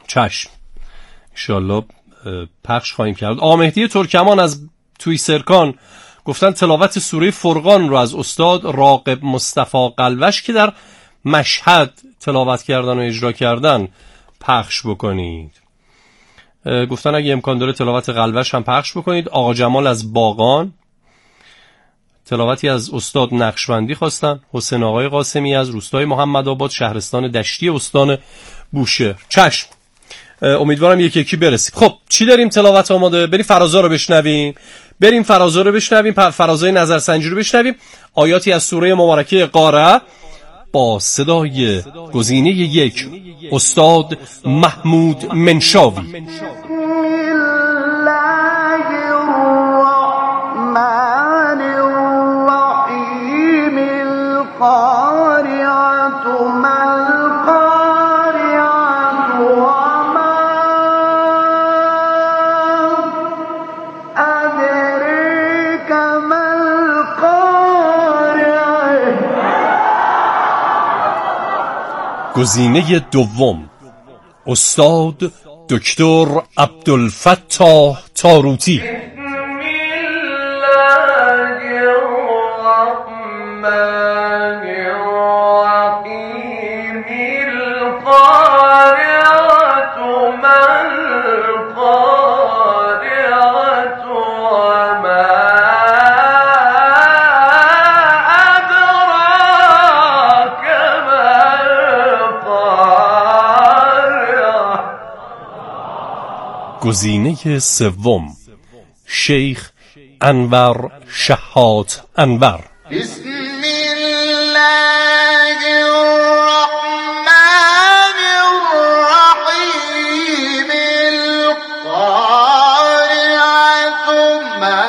چشم، انشالله پخش خواهیم کرد. آمهدی ترکمان از توی سرکان گفتن تلاوت سوره فرقان رو از استاد راغب مصطفی قلوش که در مشهد تلاوت کردن و اجرا کردن پخش بکنید. گفتن اگه امکان داره تلاوت قلوش هم پخش بکنید. آقا جمال از باغان تلاوتی از استاد نقشبندی خواستن. حسین آقای قاسمی از روستای محمد آباد شهرستان دشتی استان بوشهر. چشم، امیدوارم یکی یکی برسیم. خب چی داریم تلاوت آماده؟ بریم فرازا رو بشنویم. فرازای نظرسنجی رو بشنویم. آیاتی از سوره مبارکه قارعه با صدای گزینه 1 استاد محمود منشاوی. گزینه 2 استاد دکتر عبدالفتاح تاروتی. گزینه 3 شیخ انور شهاد انور. بسم الله الرحمن الرحیم. القارعة ما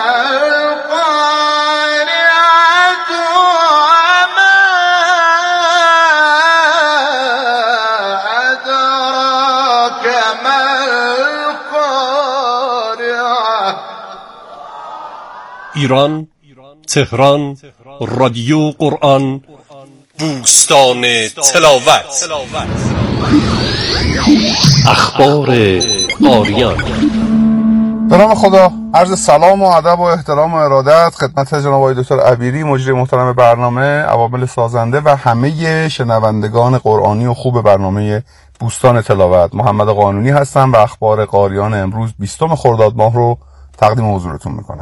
القارعة وما أدراك ما ایران، تهران، رادیو قرآن، بوستان تلاوت. اخبار قاریان. به نام خدا، عرض سلام و ادب و احترام و ارادت خدمت جناب آقای دکتر عبیری مجری محترم برنامه، عوامل سازنده و همه شنوندگان قرآنی و خوب برنامه بوستان تلاوت. محمد قانونی هستم و اخبار قاریان امروز 20 خرداد ماه رو تقدیم حضورتون میکنم.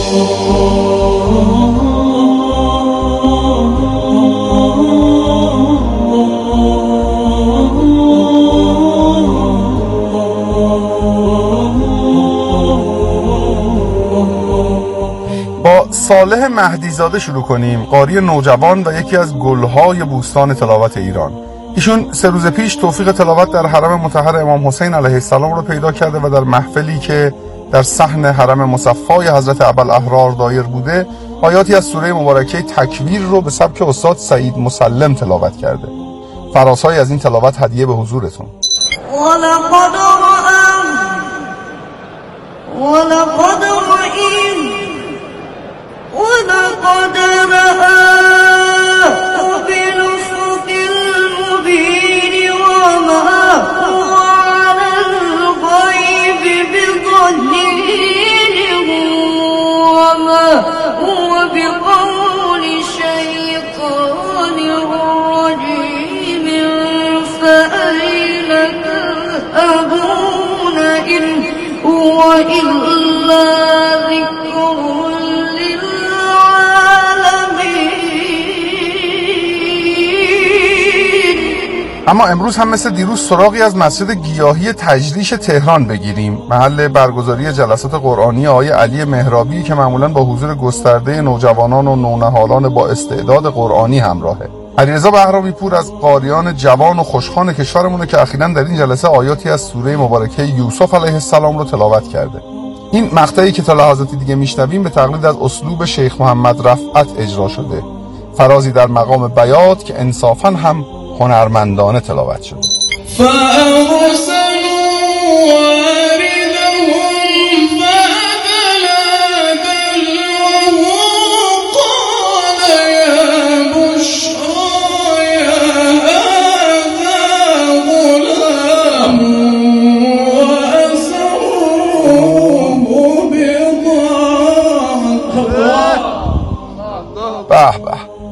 با صالح مهدیزاده شروع کنیم، قاری نوجوان و یکی از گلهای بوستان تلاوت ایران. ایشون 3 روز پیش توفیق تلاوت در حرم مطهر امام حسین علیه السلام رو پیدا کرده و در محفلی که در صحن حرم مصفای حضرت ابوالاحرار دایر بوده، آیاتی از سوره مبارکه تکویر رو به سبک استاد سعید مسلم تلاوت کرده. فرازهایی از این تلاوت هدیه به حضورتون. ولقد بالأفق المبين وما هو على الغيب بضنين وما هو بقول شيطان رجيم فأين تذهبون إن هو إلا ذكر اما امروز هم مثل دیروز سراغی از مسجد گیاهی تجلیش تهران بگیریم، محل برگزاری جلسات قرآنی آقای علی مهرابی که معمولاً با حضور گسترده نوجوانان و نونهالان با استعداد قرآنی همراهه. علیرضا بهرامی پور از قاریان جوان و خوشخوان کشورمونه که اخیراً در این جلسه آیاتی از سوره مبارکه یوسف علیه السلام رو تلاوت کرده. این مقطعی که تا لحظاتی دیگه میشنویم به تقلید از اسلوب شیخ محمد رفعت اجرا شده، فرازی در مقام بیات که انصافاً هم هنرمندانه تلاوت شده.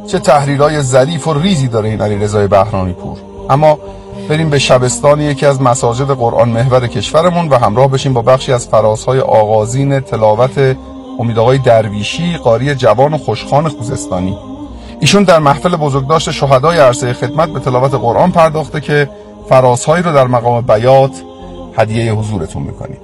چه تحریرهای ظریف و ریزی داره این علیرضای بهرانی پور. اما بریم به شبستان یکی از مساجد قرآن محور کشورمون و همراه بشیم با بخشی از فرازهای آغازین تلاوت امید آقای درویشی، قاری جوان و خوشخوان خوزستانی. ایشون در محفل بزرگداشت شهدای عرصه خدمت به تلاوت قرآن پرداخته که فرازهایی رو در مقام بیات هدیه حضورتون میکنیم.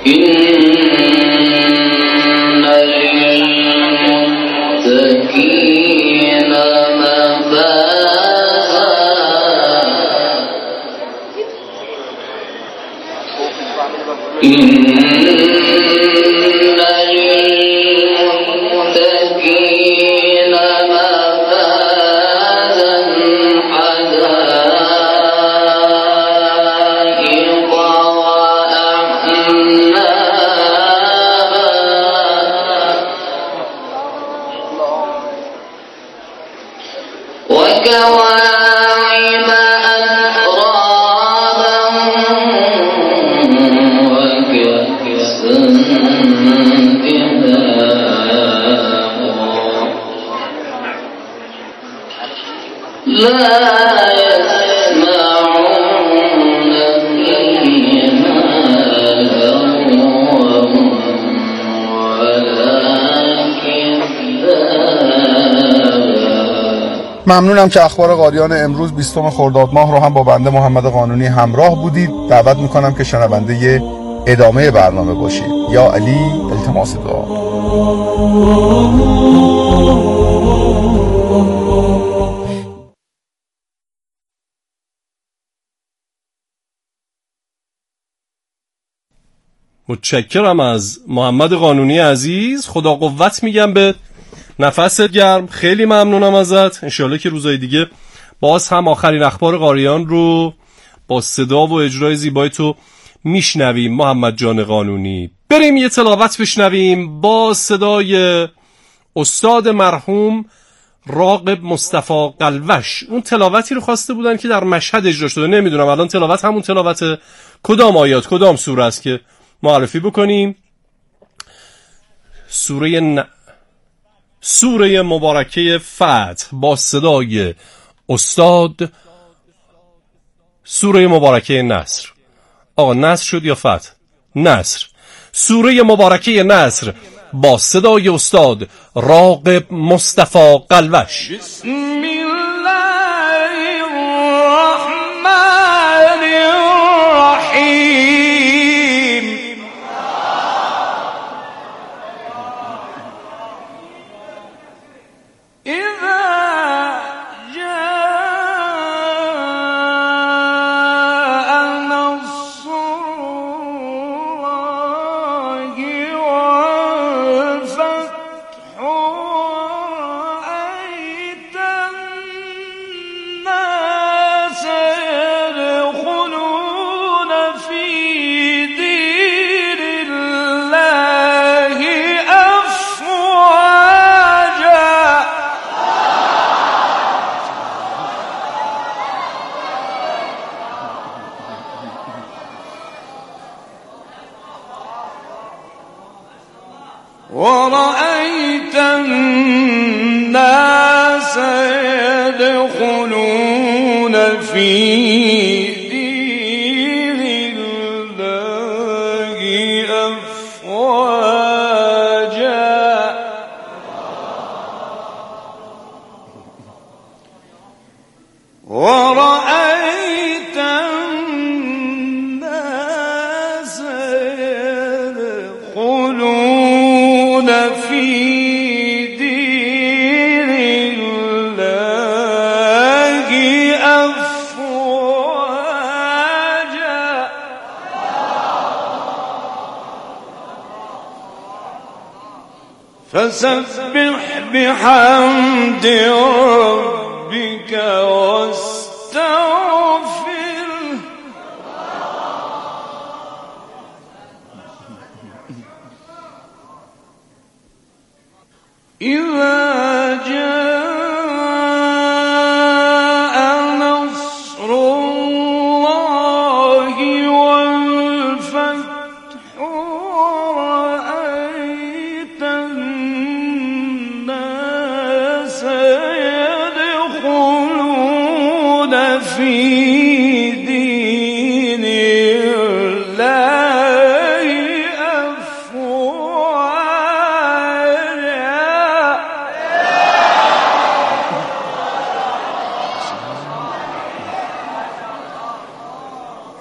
ممنونم که اخبار قاریان امروز 20 خرداد ماه رو هم با بنده محمد قانونی همراه بودید. دعوت میکنم که شنونده ادامه برنامه باشید. یا علی، التماس دعا. متشکرم از محمد قانونی عزیز. خدا قوت میگم به نفست گرم. خیلی ممنونم ازت. انشالله که روزهای دیگه باز هم آخرین اخبار قاریان رو با صدا و اجرای زیبای تو میشنویم محمد جان قانونی. بریم یه تلاوت بشنویم با صدای استاد مرحوم راغب مصطفی قلوش. اون تلاوتی رو خواسته بودن که در مشهد اجرا شده. نمیدونم الان تلاوت همون تلاوت کدام آیات کدام سوره است که معرفی بکنیم. سوره مبارکه فتح با صدای استاد. سوره مبارکه نصر. آقا نصر شد یا فتح؟ نصر. سوره مبارکه نصر با صدای استاد راغب مصطفی قلوش. بسم الله الرحمن الرحیم. ورأيت الناس يدخلون في دين الله أفواجا ورأيت الناس يدخلون في دين الله أفواجا فسبح بحمد ربك واستغفره إذا جاء نصر الله والفتح ورأيت الناس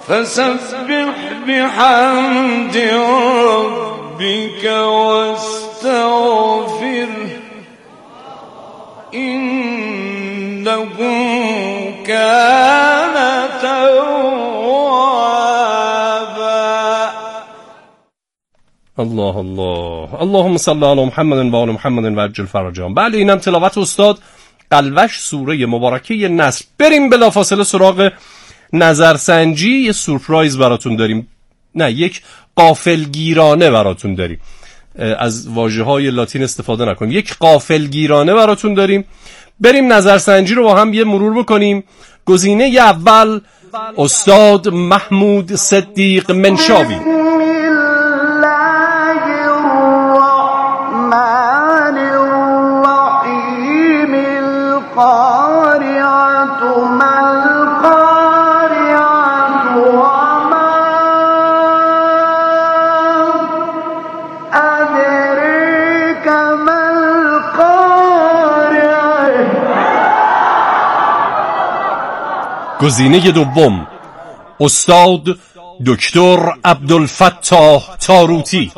فسبح بحمد ربك واستغفره إنه كان توابا. الله الله. اللهم صل علی محمد و آل محمد و عجل فرجهم. بله اینم تلاوت استاد قلوش سوره مبارکه نصر. بریم بلافاصله سراغ نظرسنجی. یه سورپرایز براتون داریم، نه یک غافلگیرانه براتون داریم. از واژه‌های لاتین استفاده نکنیم، یک غافلگیرانه براتون داریم. بریم نظرسنجی رو با هم یه مرور بکنیم. گزینه اول استاد محمود صدیق منشاوی. گزینه دوم استاد دکتر عبدالفتاح تاروتی.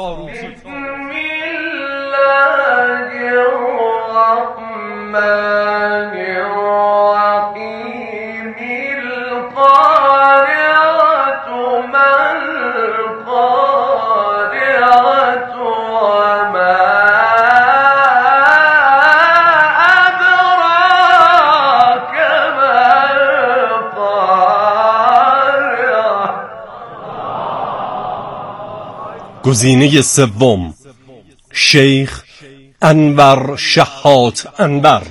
گزینه سوم شیخ انور شحات انور.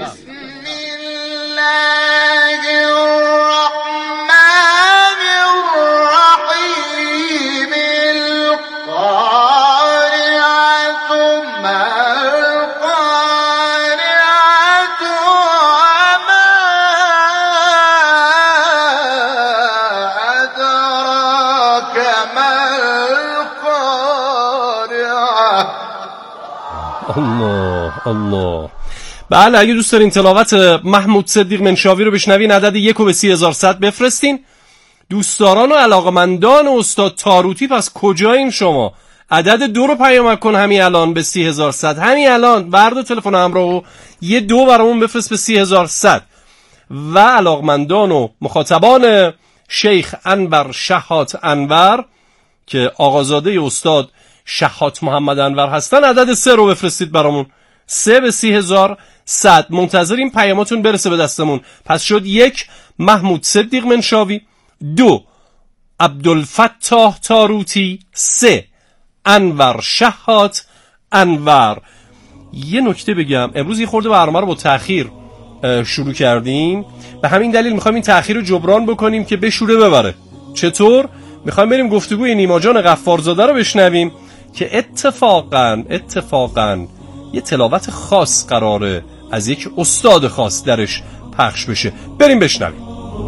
الله. بله اگه دوست دارین تلاوت محمود صدیق منشاوی رو بشنوین عدد 1 رو به 30100 بفرستین. دوستداران و علاقمندان استاد تاروتی پس کجایین شما؟ عدد 2 رو پیامک کن همین الان به 30100. همین الان برد تلفن همراه و یه 2 برامون بفرست به 30100. و علاقمندان و مخاطبان شیخ انور شحات انور که آقازاده استاد شحات محمد انور هستن عدد 3 رو بفرستید برامون. 3 به 30100. منتظریم پیاماتون برسه به دستمون. پس شد 1 محمود صدیق منشاوی، 2 عبدالفتاح تاروتی، 3 انور شحات انور. یه نکته بگم، امروز یه خورده برنامه رو با تأخیر شروع کردیم، به همین دلیل میخوایم این تأخیر رو جبران بکنیم که بشوره ببره. چطور؟ میخوایم بریم گفتگوی نیما جان غفارزاده رو بشنویم که اتفاقاً یه تلاوت خاص قراره از یک استاد خاص درش پخش بشه. بریم بشنویم.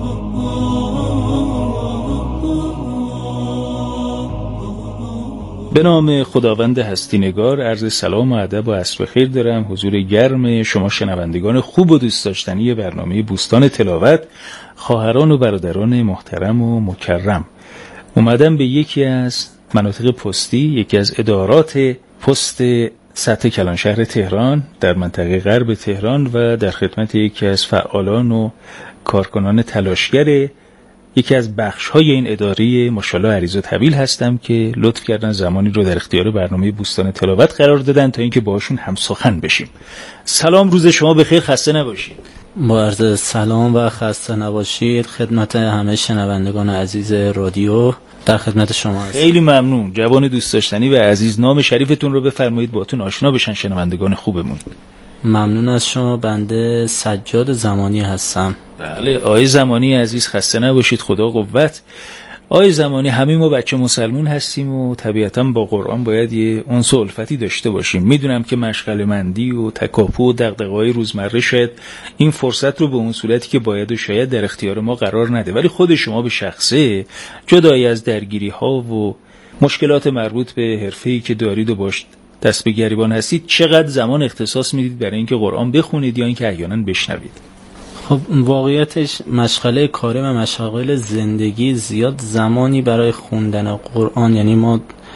به نام خداوند هستی نگار عرض سلام و ادب و عصر بخیر دارم حضور گرم شما شنوندگان خوب و دوست داشتنی برنامه بوستان تلاوت، خواهران و برادران محترم و مکرم. اومدم به یکی از مناطق پستی، یکی از ادارات پست سطح کلانشهر تهران در منطقه غرب تهران و در خدمت یکی از فعالان و کارکنان تلاشگر یکی از بخش‌های این اداره ماشاءالله عریض و طویل هستم که لطف کردن زمانی رو در اختیار برنامه بوستان تلاوت قرار دادن تا اینکه باهاشون هم سخن بشیم. سلام، روز شما بخیر، خسته نباشید. با عرض سلام و خسته نباشید خدمت همه شنوندگان عزیز رادیو، در خدمت شما هستم. خیلی ممنون. جوان دوست داشتنی و عزیز، نام شریفتون رو بفرمایید باهاتون آشنا بشن شنوندگان خوبمون. ممنون از شما. بنده سجاد زمانی هستم. بله آقای زمانی عزیز، خسته نباشید، خدا قوت. آقای زمانی، همه ما بچه مسلمون هستیم و طبیعتاً با قرآن باید یه انس و الفتی داشته باشیم. میدونم که مشغله مندی و تکاپو و دغدغه‌های روزمره شاید این فرصت رو به اون صورتی که باید و شاید در اختیار ما قرار نده، ولی خود شما به شخصه جدای از درگیری‌ها و مشکلات مربوط به حرفه‌ای که دارید و باش دست به گریبان هستید، چقدر زمان اختصاص میدید برای اینکه قرآن بخونید یا اینکه احیانا بشنوید؟ خب واقعیتش مشغله کاری و مشاغل زندگی زیاد زمانی برای خوندن قرآن، یعنی ما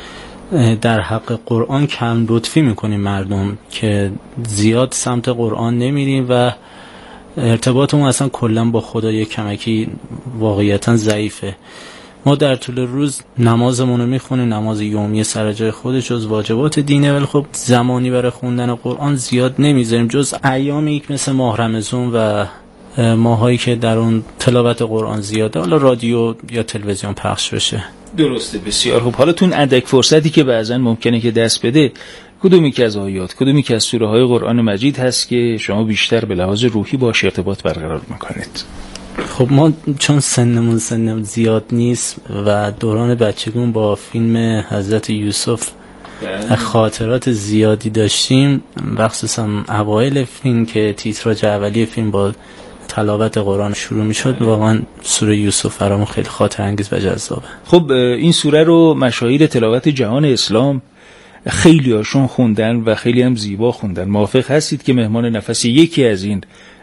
در حق قرآن کم لطفی میکنیم مردم که زیاد سمت قرآن نمیریم و ارتباطمون اصلا کلا با خدا یک کمکی واقعیتا ضعیفه. ما در طول روز نمازمون رو میخونیم، نماز یومی سر جای خودش جز واجبات دینه، ولی خب زمانی برای خوندن قرآن زیاد نمیذاریم جز ایامی مثل ماه رمضان و ماهایی که در اون تلاوت قرآن زیاده، حالا رادیو یا تلویزیون پخش بشه. درسته، بسیار خوب. حالا تون اندک فرصتی که بعضن ممکنه که دست بده، کدومی که از آیات، کدومی که از سوره های قرآن مجید هست که شما بیشتر به لحاظ روحی باش ارتباط برقرار میکنید؟ خب ما چون سنمون زیاد نیست و دوران بچگیمون با فیلم حضرت یوسف خاطرات زیادی داشتیم، مخصوصا اوایل فیلم که تیتراژ اولیه فیلم با تلاوت قرآن شروع میشد، واقعا سوره یوسف برامون خیلی خاطر انگیز و جذابه. خب این سوره رو مشاهیر تلاوت جهان اسلام خیلی هاشون خوندن و خیلی هم زیبا خوندن. موافق هستید که مهمان نفس یکی از این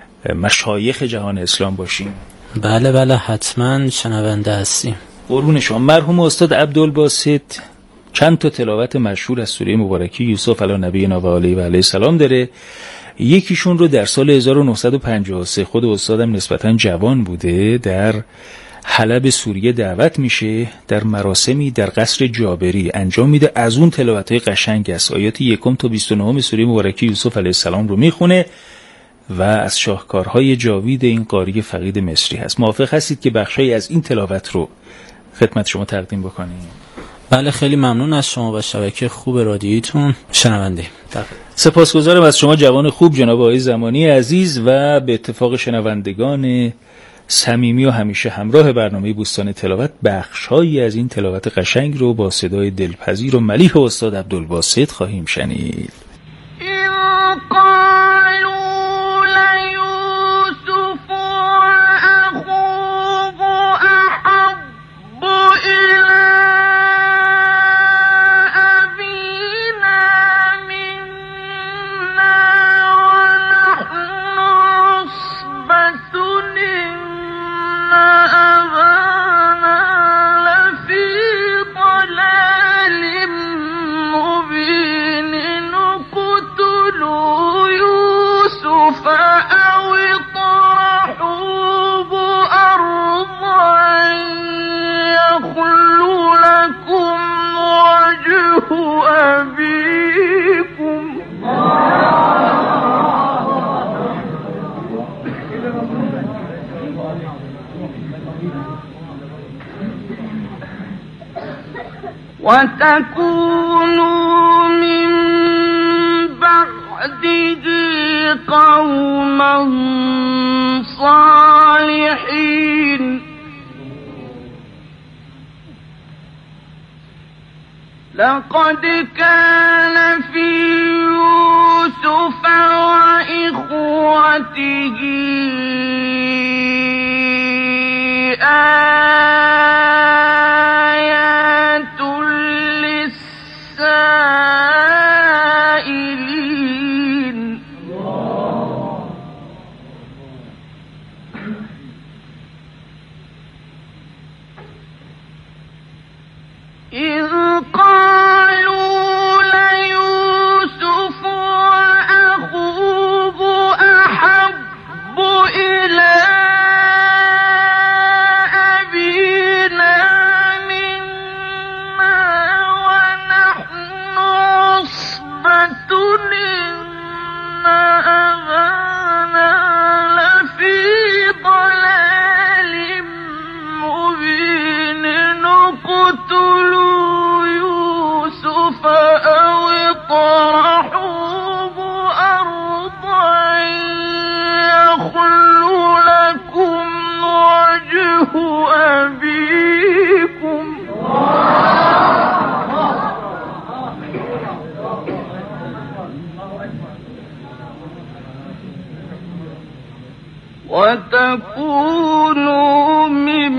مشایخ جهان اسلام باشیم؟ بله حتما شنونده هستیم. قربون شما. مرحوم استاد عبدالباسط چند تا تلاوت مشهور از سوره مبارکه یوسف علی نبینا و علیه السلام داره. یکیشون رو در سال 1953 خود استادم نسبتاً جوان بوده در حلب سوریه دعوت میشه، در مراسمی در قصر جابری انجام میده، از اون تلاوت‌های قشنگ است. آیات 1 تا 29 سوره مبارکه یوسف علیه السلام رو میخونه و از شاهکارهای جاوید این قاری فقید مصری هست. موافق هستید که بخشی از این تلاوت رو خدمت شما تقدیم بکنیم؟ بله، خیلی ممنون از شما و شبکه خوب رادیویتون. شنونده سپاسگزارم از شما جوان خوب جناب آقای زمانی عزیز و به اتفاق شنوندگان صمیمی و همیشه همراه برنامه بوستان تلاوت، بخش‌هایی از این تلاوت قشنگ رو با صدای دلپذیر و ملیح استاد عبدالباسط خواهیم شنید. وتكونوا من بعده قوما صالحين لقد كان في يوسف وإخوته آيات للسائلين إذ قالوا ليوسف وأخوه أحب إلى أبينا منا ونحن عصبة إن أبانا لفي ضلال مبين اقتلوا يوسف أو اطرحوه أرضا يخل لكم وجه أبيكم وتكونوا من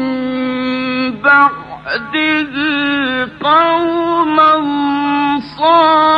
بعده قوما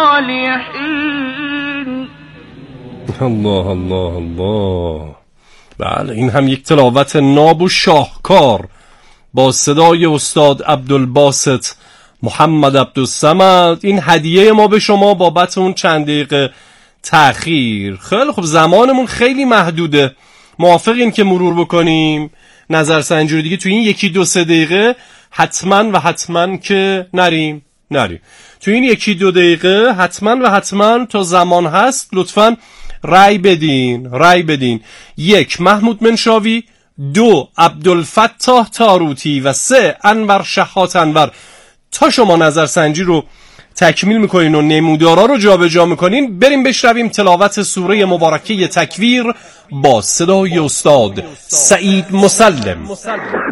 صالحين. الله الله الله. بله، این هم یک تلاوت ناب و شاهکار با صدای استاد عبدالباسط محمد عبدالصمد. این هدیه ما به شما بابت اون چند دقیقه تأخیر. خیلی خب، زمانمون خیلی محدوده. موافقین که مرور بکنیم نظرسنجی رو دیگه توی این 1-2-3 دقیقه؟ حتما که نریم. توی این 1-2 دقیقه حتما تا زمان هست لطفاً رأی بدین. 1 محمود منشاوی، 2 عبدالفتاح تاروتی و 3 انور شحات انور. تا شما نظرسنجی رو تکمیل میکنین و نمودارا رو جابجا میکنین، بریم بشنویم تلاوت سوره مبارکه تکویر با صدای استاد سعید مسلم. بسم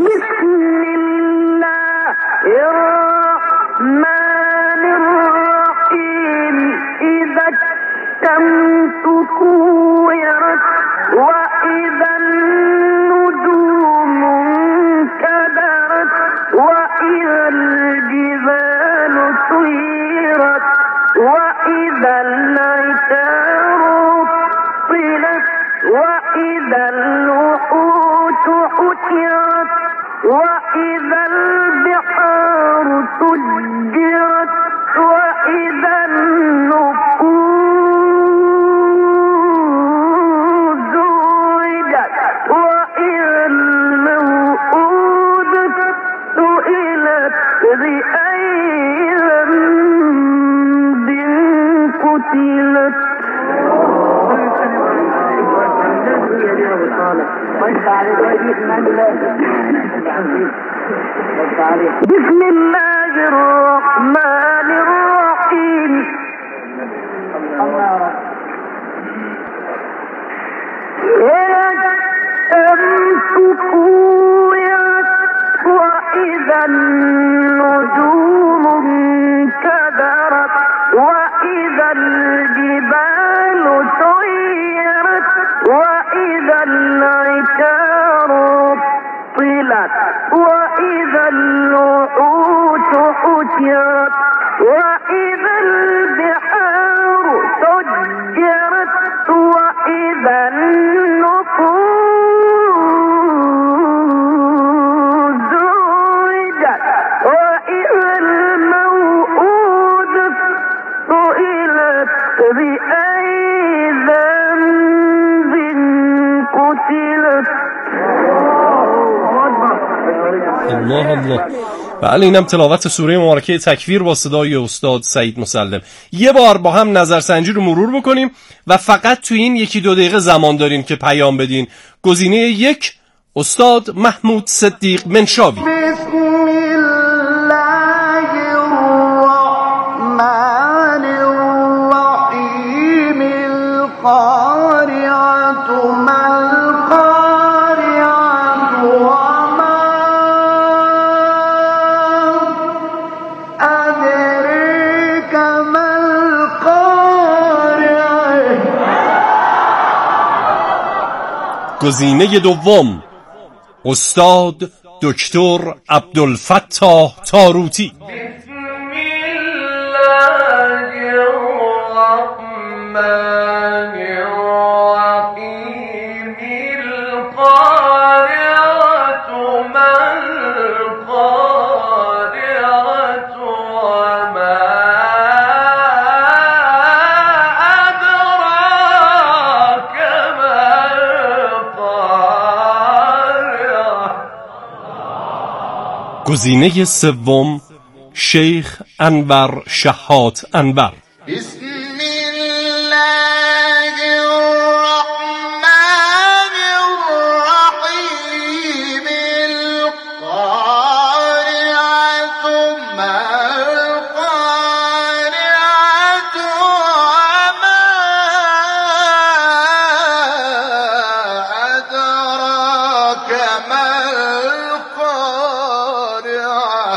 الله الرحمن الرحیم. اذا الشمس كورت واذا النجوم انكدرت واذا الجبال سيرت واذا العشار طلت واذا الوحوش حشرت واذا البحار سجرت واذا النفوس زوجت واذا الموءودة سئلت بأي ذنب قتلت. بسم الله الرحمن الرحيم. الشمس كورت وإذا النجوم انكدرت وإذا الجبال سيرت وإذا العشار طلت وإذا الوحوش حشرت وإذا البحار سجرت وإذا النفوس زوجت وإذا الموءودة سئلت بأي ذنب قتلت. الله. بله، اینم تلاوت سوره مبارکه تکویر با صدای استاد سعید مسلم. یه بار با هم نظرسنجی رو مرور بکنیم و فقط توی این 1-2 دقیقه زمان دارین که پیام بدین. گزینه 1 استاد محمود صدیق منشاوی. بسم الله الرحمن الرحیم. القارعة ما القارعة وما أدريك ما القارعة. گزینه دوم استاد دکتر عبدالفتاح تاروتی. بسم الله الرحمن الرحیم. القارعة ما القارعة وما أدراك ما القارعة. گزینه سوم شیخ انور شحات انور. بسم الله الرحمن الرحيم. القارعة ما القارعة وما أدراك ما القارعة.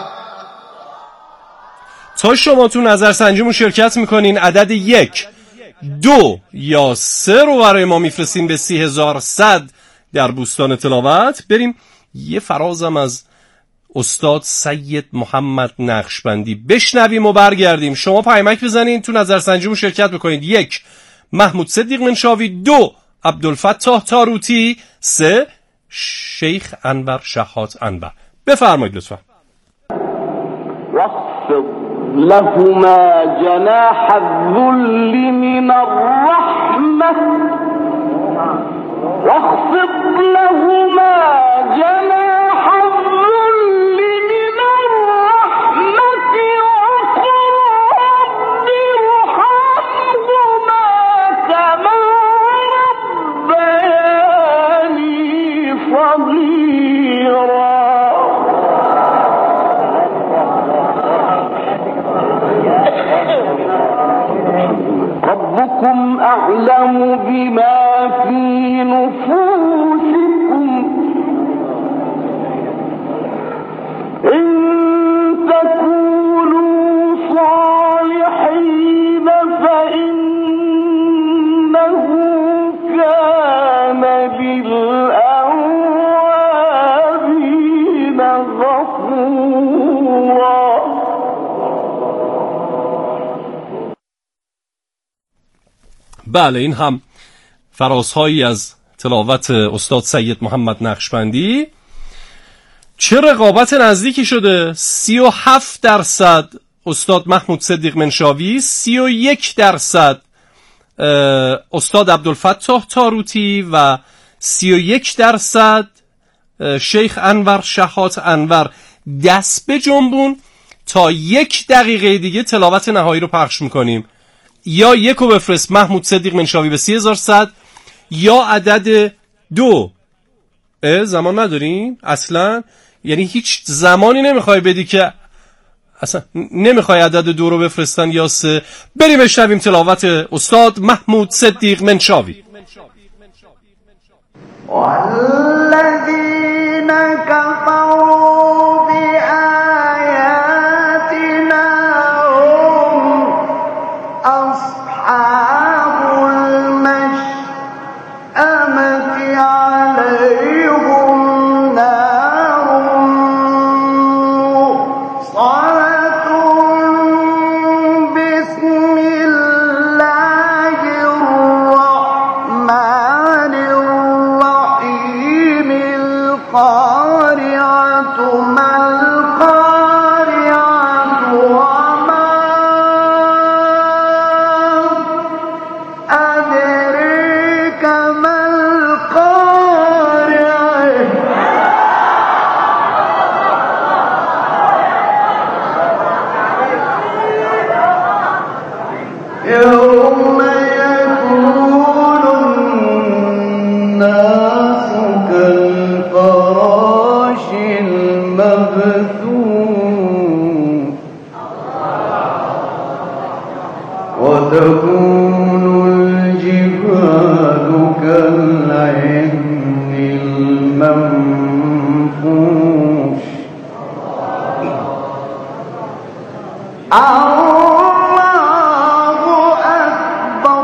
تا شما تو نظرسنجیمون شرکت میکنین عدد 1 2 یا 3 رو برای ما میفرستین به 3100 در بوستان تلاوت. بریم یه فرازم از استاد سید محمد نقشبندی بشنویم و برگردیم. شما پیامک بزنین تو نظرسنجیمون شرکت بکنید. 1 محمود صدیق منشاوی، 2 عبدالفتاح تاروتی، 3 شیخ انور شحات انور. بفرمایید لطفا. واخفض لهما جناح الذل من الرحمة واخفض لهما جناح الذل من الرحمة وقل رب ارحمهما كما ربياني صغيرا. ربكم أعلم بما في نفوسكم إن تكونوا صالحين فإنه كان للأوابين غفورا. بله، این هم فرازهایی از تلاوت استاد سید محمد نقشبندی. چه رقابت نزدیکی شده. 37% استاد محمود صدیق منشاوی، 31% استاد عبدالفتاح تاروتی و 31% شیخ انور شحات انور. دست به جنبون تا 1 دقیقه دیگه تلاوت نهایی رو پخش میکنیم. یا 1 رو بفرست محمود صدیق منشاوی به 30100 یا عدد 2. زمان نداریم اصلا، یعنی هیچ زمانی نمیخوای بدی که اصلا نمیخوای عدد 2 رو بفرستن یا 3. بریم بشنویم تلاوت استاد محمود صدیق منشاوی. والذین کفروا بآیاتنا هم أصحاب المشأمة عليهم نار مؤصدة بسم الله الرحمن الرحيم. القارعة ما القارعة وما أدريك ما القارعة. يوم يكون الناس كالفراش المبثوث وتكون الجبال كالعهن المنفوش. الله أكبر.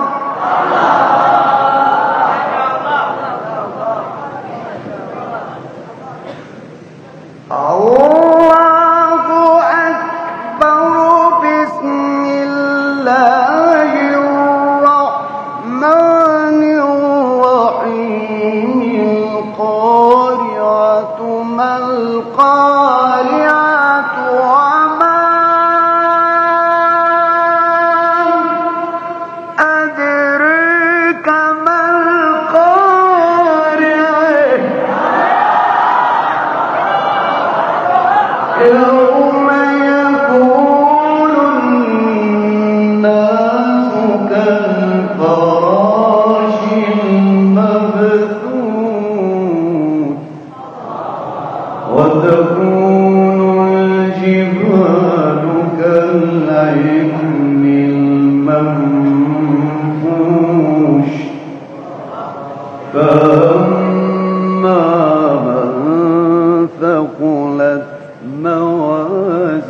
الله أكبر. بسم الله الرحمن الرحيم. القارعة ما القارعة وما أدريك ما القارعة. يوم يكون الناس كالفراش المبثوث وتكون الجبال